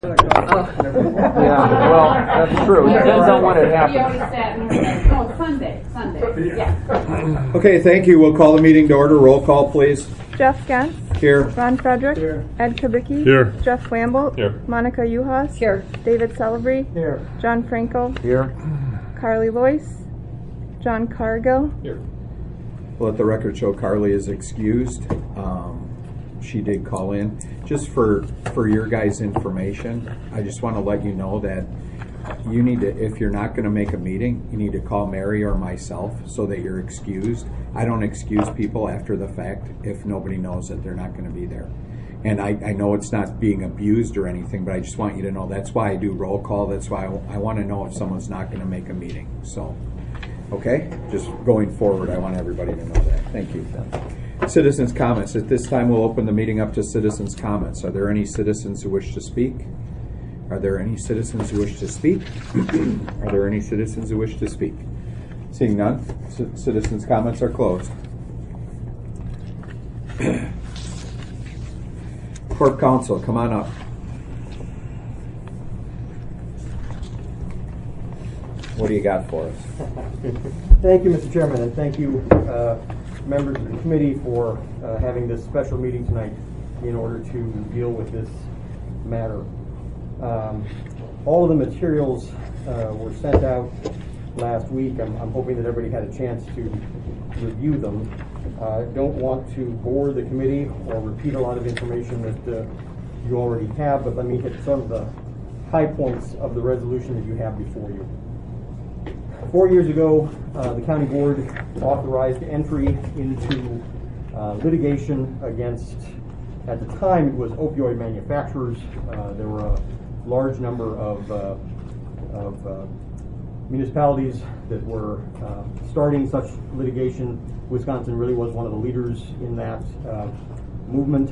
Yeah, well, that's true. It depends on when it happens. We already sat and we said, no, Sunday. Yeah. Okay, thank you. We'll call the meeting to order. Roll call, please. Jeff Gantz. Here. Ron Frederick. Here. Ed Kubicki. Here. Jeff Wamble. Here. Monica Uhas. Here. David Celebry. Here. John Franco. Here. Carly Loyce. John Cargill. Here. Let the record show Carly is excused. She did call in. Just for your guys' information, I just want to let you know that you need to, if you're not going to make a meeting, you need to call Mary or myself so that you're excused. I don't excuse people after the fact if nobody knows that they're not going to be there. And I know it's not being abused or anything, but I just want you to know that's why I do roll call. That's why I want to know if someone's not going to make a meeting. So, okay? Just going forward, I want everybody to know that. Thank you. Citizens' comments. At this time, we'll open the meeting up to citizens' comments. Are there any citizens who wish to speak? Are there any citizens who wish to speak? Are there any citizens who wish to speak? Seeing none, citizens' comments are closed. Corp Counsel, come on up. What do you got for us? Thank you, Mr. Chairman, and thank you, members of the committee, for having this special meeting tonight in order to deal with this matter. All of the materials were sent out last week. I'm hoping that everybody had a chance to review them. Don't want to bore the committee or repeat a lot of information that you already have, but let me hit some of the high points of the resolution that you have before you. 4 years ago, the county board authorized entry into litigation against, at the time it was opioid manufacturers. There were a large number of municipalities that were starting such litigation. Wisconsin really was one of the leaders in that movement.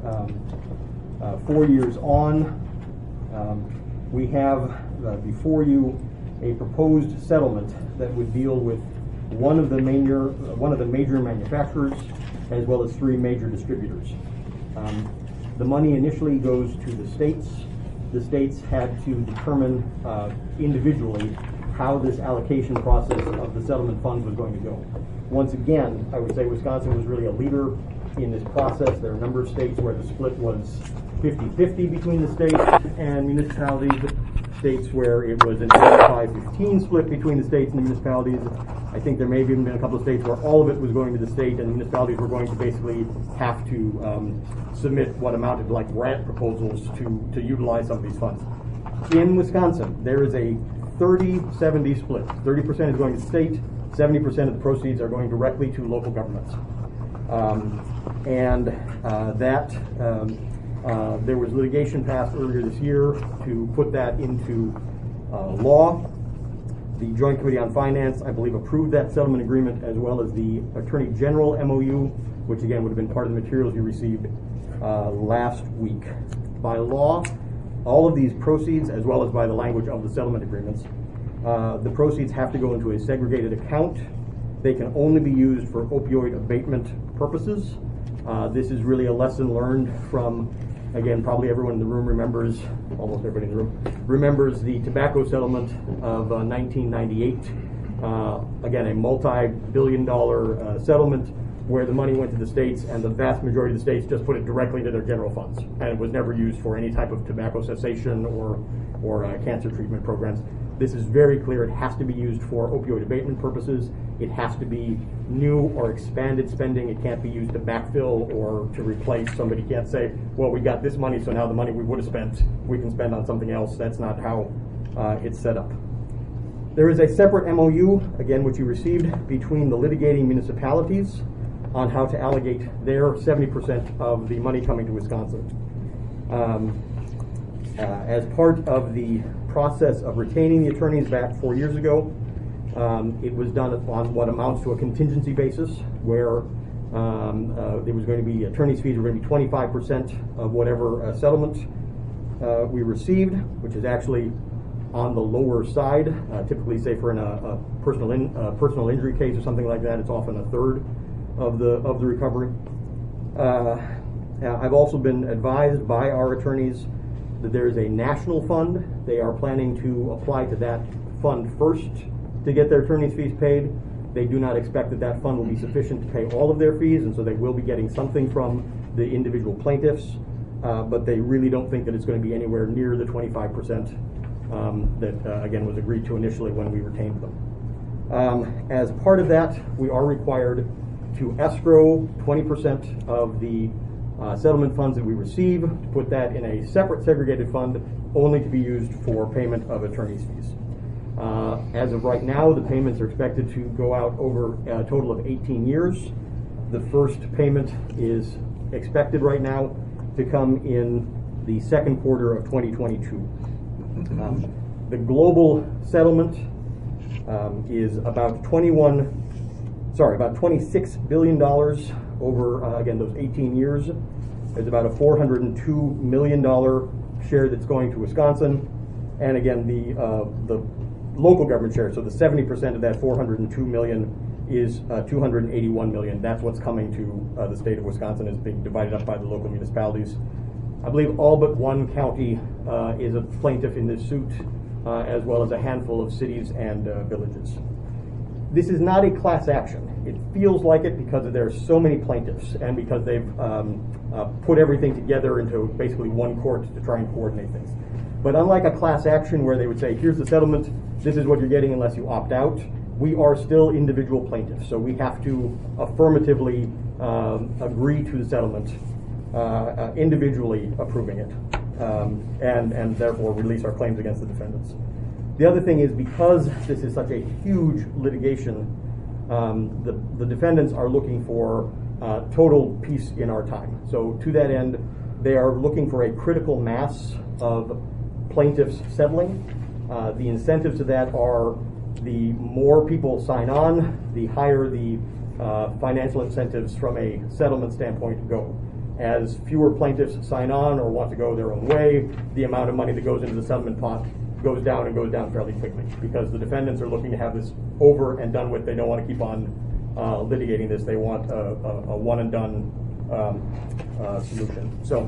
4 years on, we have before you a proposed settlement that would deal with one of the major manufacturers as well as 3 major distributors. The money initially goes to the states. The states had to determine individually how this allocation process of the settlement funds was going to go. Once again, I would say Wisconsin was really a leader in this process. There are a number of states where the split was 50-50 between the states and municipalities. States where it was an 85-15 split between the states and the municipalities. I think there may have even been a couple of states where all of it was going to the state and the municipalities were going to basically have to submit what amounted like grant proposals to utilize some of these funds. In Wisconsin, there is a 30-70 split. 30% is going to the state, 70% of the proceeds are going directly to local governments. There was litigation passed earlier this year to put that into law. The Joint Committee on Finance, I believe, approved that settlement agreement, as well as the Attorney General MOU, which again would have been part of the materials you received last week. By law, all of these proceeds, as well as by the language of the settlement agreements, the proceeds have to go into a segregated account. They can only be used for opioid abatement purposes. This is really a lesson learned from, again, probably everyone in the room remembers, almost everybody in the room, remembers the tobacco settlement of 1998. Again, a multi-billion-dollar settlement where the money went to the states, and the vast majority of the states just put it directly into their general funds, and it was never used for any type of tobacco cessation or cancer treatment programs. This is very clear. It has to be used for opioid abatement purposes. It has to be new or expanded spending. It can't be used to backfill or to replace. Somebody can't say, well, we got this money, so now the money we would have spent, we can spend on something else. That's not how it's set up. There is a separate MOU, again, which you received, between the litigating municipalities on how to allocate their 70% of the money coming to Wisconsin. As part of the process of retaining the attorneys back 4 years ago, it was done on what amounts to a contingency basis, where there was going to be attorney's fees were going to be 25% of whatever settlement we received, which is actually on the lower side. Typically, say for a personal injury case or something like that, it's often a third of the recovery. I've also been advised by our attorneys that there is a national fund. They are planning to apply to that fund first to get their attorney's fees paid. They do not expect that that fund will be sufficient to pay all of their fees, and so they will be getting something from the individual plaintiffs, but they really don't think that it's going to be anywhere near the 25% that, again, was agreed to initially when we retained them. As part of that, we are required to escrow 20% of the settlement funds that we receive, to put that in a separate segregated fund, only to be used for payment of attorney's fees. As of right now, the payments are expected to go out over a total of 18 years. The first payment is expected right now to come in the second quarter of 2022. The global settlement is about $26 billion over, again, those 18 years. There's about a $402 million share that's going to Wisconsin. And again, the local government share, so the 70% of that $402 million is $281 million. That's what's coming to the state of Wisconsin, is being divided up by the local municipalities. I believe all but one county is a plaintiff in this suit, as well as a handful of cities and villages. This is not a class action. It feels like it because there are so many plaintiffs and because they've put everything together into basically one court to try and coordinate things. But unlike a class action where they would say, here's the settlement, this is what you're getting unless you opt out, we are still individual plaintiffs. So we have to affirmatively agree to the settlement, individually approving it, and therefore release our claims against the defendants. The other thing is, because this is such a huge litigation, the defendants are looking for total peace in our time. So to that end, they are looking for a critical mass of plaintiffs settling. The incentives to that are, the more people sign on, the higher the financial incentives from a settlement standpoint go. As fewer plaintiffs sign on or want to go their own way, the amount of money that goes into the settlement pot goes down, and goes down fairly quickly, because the defendants are looking to have this over and done with. They don't want to keep on litigating this. They want a one and done solution. So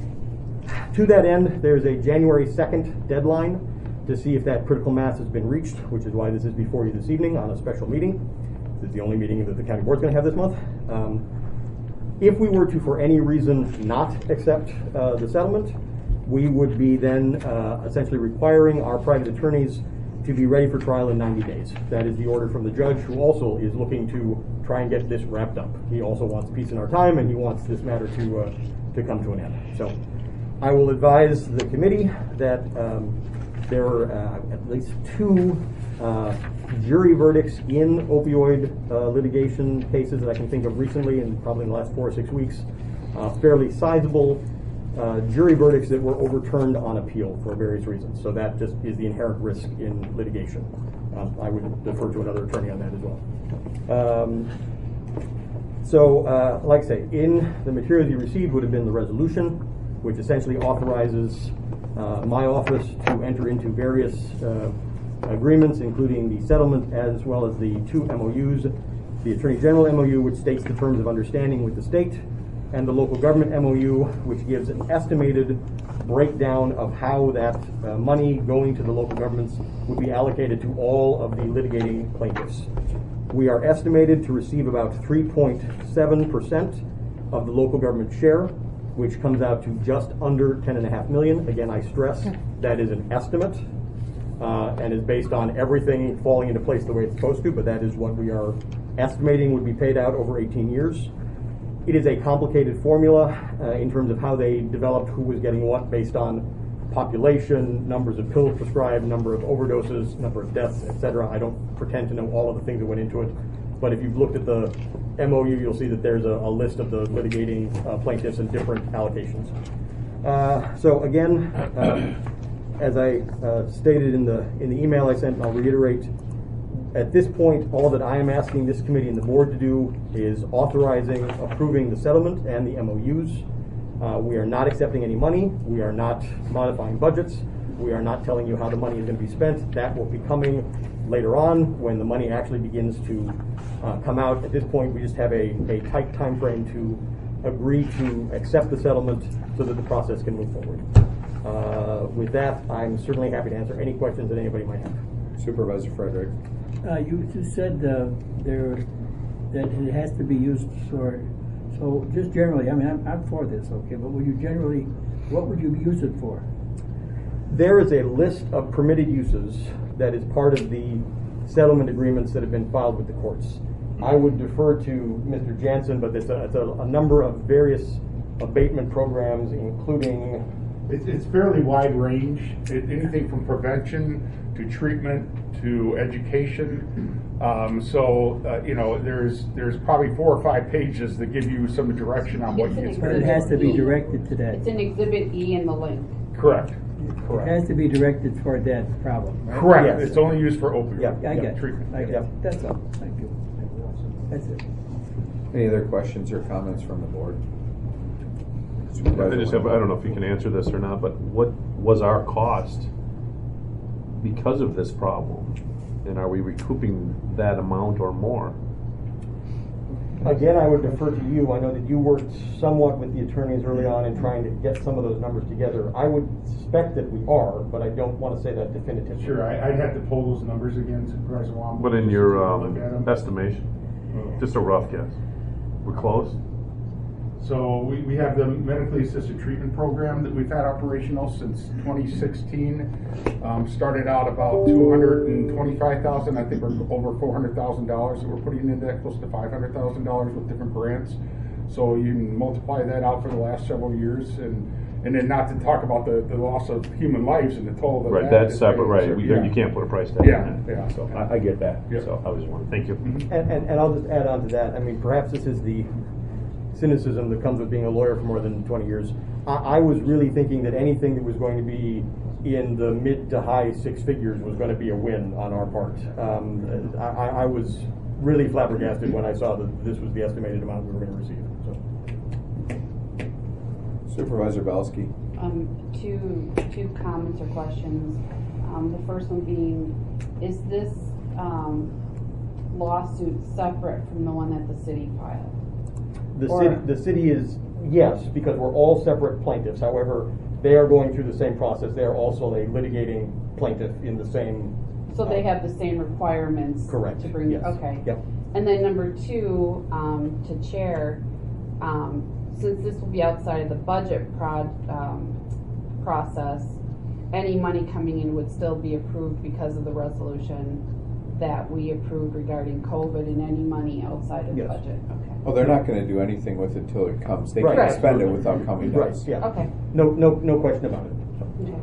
to that end, there's a January 2nd deadline to see if that critical mass has been reached, which is why this is before you this evening on a special meeting. This is the only meeting that the county board's going to have this month. If we were to, for any reason, not accept the settlement, we would be then essentially requiring our private attorneys to be ready for trial in 90 days. That is the order from the judge, who also is looking to try and get this wrapped up. He also wants peace in our time, and he wants this matter to come to an end. So I will advise the committee that there are at least 2 jury verdicts in opioid litigation cases that I can think of recently, and probably in the last 4 or 6 weeks, fairly sizable jury verdicts that were overturned on appeal for various reasons. So that just is the inherent risk in litigation. I would defer to another attorney on that as well. Like I say, in the materials you received would have been the resolution, which essentially authorizes my office to enter into various agreements, including the settlement as well as the 2 MOUs. The Attorney General MOU, which states the terms of understanding with the state, and the local government MOU, which gives an estimated breakdown of how that money going to the local governments would be allocated to all of the litigating plaintiffs. We are estimated to receive about 3.7% of the local government share, which comes out to just under $10.5 million. Again, I stress that is an estimate and is based on everything falling into place the way it's supposed to, but that is what we are estimating would be paid out over 18 years. It is a complicated formula in terms of how they developed who was getting what based on population, numbers of pills prescribed, number of overdoses, number of deaths, etc. I don't pretend to know all of the things that went into it, but if you've looked at the MOU, you'll see that there's a list of the litigating plaintiffs and different allocations. So again, as I stated in the email I sent, I'll reiterate, at this point, all that I am asking this committee and the board to do is authorizing, approving the settlement and the MOUs. We are not accepting any money. We are not modifying budgets. We are not telling you how the money is going to be spent. That will be coming later on when the money actually begins to come out. At this point, we just have a tight time frame to agree to accept the settlement so that the process can move forward. With that, I'm certainly happy to answer any questions that anybody might have. Supervisor Frederick. You just said that it has to be used for, so just generally, I mean, I'm for this, okay, but what would you use it for? There is a list of permitted uses that is part of the settlement agreements that have been filed with the courts. I would defer to Mr. Jansen, but it's a number of various abatement programs, including... It's fairly wide range, anything from prevention to treatment to education. There's probably 4 or 5 pages that give you some direction on what you But it has to be directed to that. It's in Exhibit E in the link. Correct. It has to be directed toward that problem, right? Correct. Yes. It's only used for opioid I get treatment. it. I get it. That's all. Thank you. That's it. Any other questions or comments from the board? I just have, I don't know if you can answer this or not, but what was our cost because of this problem? And are we recouping that amount or more? Again, I would defer to you. I know that you worked somewhat with the attorneys early on in trying to get some of those numbers together. I would suspect that we are, but I don't want to say that definitively. Sure, I'd have to pull those numbers again, Supervisor Wamble. But in your look at 'em. estimation, just a rough guess. We're close? So we have the medically assisted treatment program that we've had operational since 2016. Started out about $225,000. I think we're over $400,000 that we're putting into that, close to $500,000 with different grants. So you can multiply that out for the last several years, and then not to talk about the loss of human lives and the toll that Right, that's separate, right. You can't put a price tag on Yeah, that. yeah. So I get that. Yeah. So I was wondering. Thank you. And I'll just add on to that. I mean, perhaps this is the cynicism that comes with being a lawyer for more than 20 years. I was really thinking that anything that was going to be in the mid to high 6 figures was going to be a win on our part. I was really flabbergasted when I saw that this was the estimated amount we were going to receive. So. Supervisor Belsky. Two comments or questions. The first one being, is this lawsuit separate from the one that the city filed? The city is, yes, because we're all separate plaintiffs. However, they are going through the same process. They are also a litigating plaintiff in the same. So they have the same requirements. Correct. To bring. Yes. Okay. Yep. And then number 2, to Chair, since this will be outside of the budget process, any money coming in would still be approved because of the resolution that we approved regarding COVID, and any money outside of the Yes. budget. Okay. Well, they're not going to do anything with it till it comes. They Right. can't spend it without coming to Right. us. Yeah. Okay. No question about it. Okay.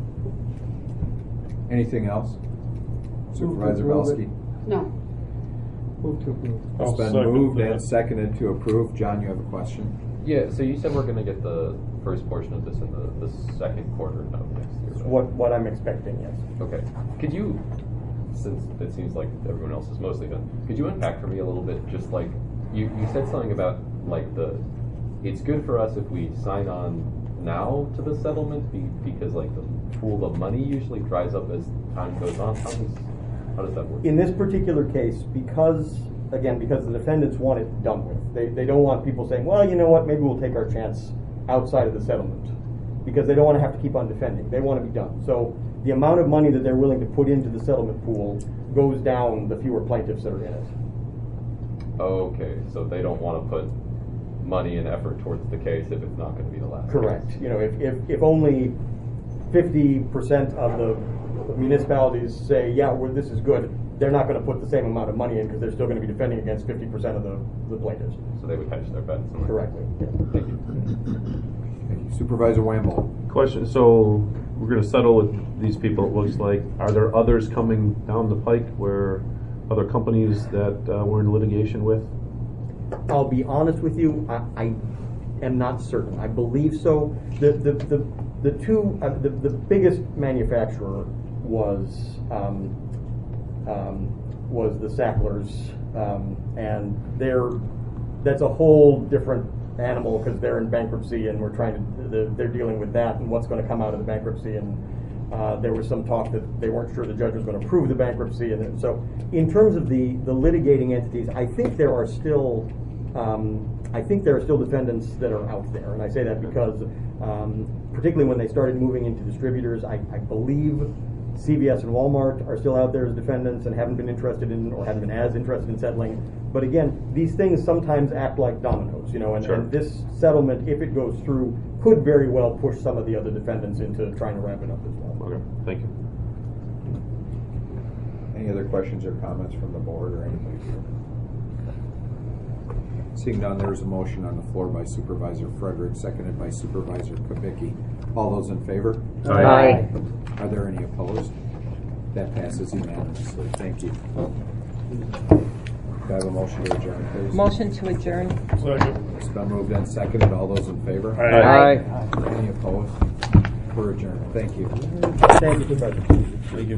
Anything else? Supervisor approve Belsky. it. No. Move to approve. It's been moved and seconded to approve. John, you have a question? Yeah, so you said we're going to get the first portion of this in the second quarter of next year. It's right? what I'm expecting, yes. Okay. Could you, since it seems like everyone else is mostly done, could you unpack for me a little bit, just like, you said something about, like, it's good for us if we sign on now to the settlement because, like, the pool of money usually dries up as time goes on. How does that work? In this particular case, because the defendants want it done with, they don't want people saying, well, you know what, maybe we'll take our chance outside of the settlement, because they don't want to have to keep on defending. They want to be done. So the amount of money that they're willing to put into the settlement pool goes down the fewer plaintiffs that are in it. Okay, so they don't want to put money and effort towards the case if it's not going to be the last Correct. case. You know, if only 50% of the municipalities say, yeah, this is good, they're not going to put the same amount of money in because they're still going to be defending against 50% of the plaintiffs. So they would hedge their bets. Correctly. Yeah. Thank you. Thank you. Supervisor Wamble. Question. So we're going to settle with these people, it looks like. Are there others coming down the pike where other companies that we're in litigation with? I'll be honest with you, I am not certain. I believe so. The biggest manufacturer was the Sacklers, and that's a whole different animal because they're in bankruptcy, and they're dealing with that and what's going to come out of the bankruptcy. And there was some talk that they weren't sure the judge was going to approve the bankruptcy, and so in terms of the litigating entities, I think there are still I think there are still defendants that are out there, and I say that because, particularly when they started moving into distributors, I believe CVS and Walmart are still out there as defendants and haven't been interested in, or haven't been as interested in settling. But again, these things sometimes act like dominoes, and this settlement, if it goes through, could very well push some of the other defendants into trying to wrap it up as well. Okay, thank you. Any other questions or comments from the board or anybody here? Seeing none, there is a motion on the floor by Supervisor Frederick, seconded by Supervisor Kubicki. All those in favor? Aye. Are there any opposed? That passes unanimously. Thank you. Do I have a motion to adjourn, please? Motion to adjourn. It's been moved and seconded. All those in favor? Aye. Any opposed? We're adjourned. Thank you. Thank you, Supervisor. Thank you.